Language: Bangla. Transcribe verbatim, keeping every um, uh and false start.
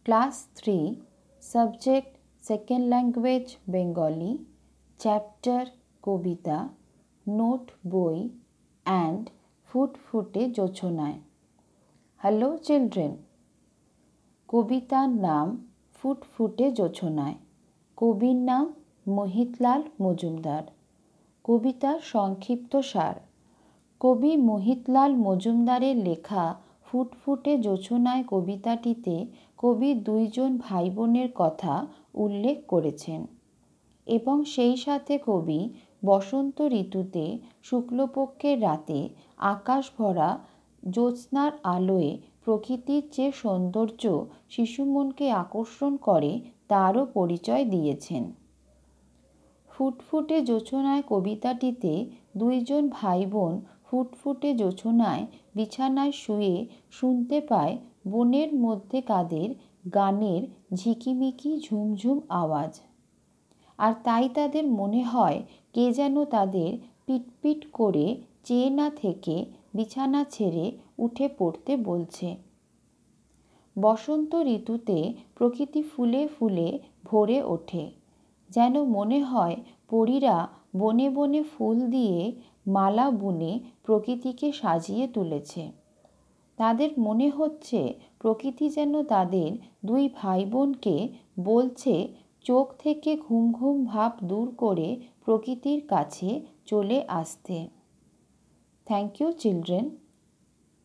Class three, Subject Second Language Bengali, Chapter Kobita, Note Boi and ফুটফুটে জোছনায়। Hello children. কবিতার নাম ফুটফুটে জোছনায়। কবির নাম মোহিতলাল মজুমদার। কবিতার সংক্ষিপ্ত সার। কবি মোহিতলাল মজুমদারের লেখা ফুটফুটে জোছনায় কবিতাটিতে কবি দুইজন ভাই বোনের কথা উল্লেখ করেছেন এবং সেই সাথে কবি বসন্ত ঋতুতে শুক্লপক্ষের রাতে আকাশ ভরা জ্যোৎস্নার আলোয় প্রকৃতির যে সৌন্দর্য শিশুমনকে আকর্ষণ করে তারও পরিচয় দিয়েছেন। ফুটফুটে জোছনায় কবিতাটিতে দুইজন ভাই বোন ফুটফুটে জোছনায় বিছানায় শুয়ে শুনতে পায় বনের মধ্যে কাদের গানের ঝিকিমিকি ঝুমঝুম আওয়াজ। আর তাই তাদের মনে হয় কে যেন তাদের পিটপিট করে চেয়ে না থেকে বিছানা ছেড়ে উঠে পড়তে বলছে। বসন্ত ঋতুতে প্রকৃতি ফুলে ফুলে ভরে ওঠে, যেন মনে হয় পরীরা বনে বনে ফুল দিয়ে মালা বুনে প্রকৃতিকে সাজিয়ে তুলেছে। তাদের মনে হচ্ছে প্রকৃতি যেন তাদের দুই ভাই বোনকে বলছে চোখ থেকে ঘুম ঘুম ভাব দূর করে প্রকৃতির কাছে চলে আসতে। Thank you children.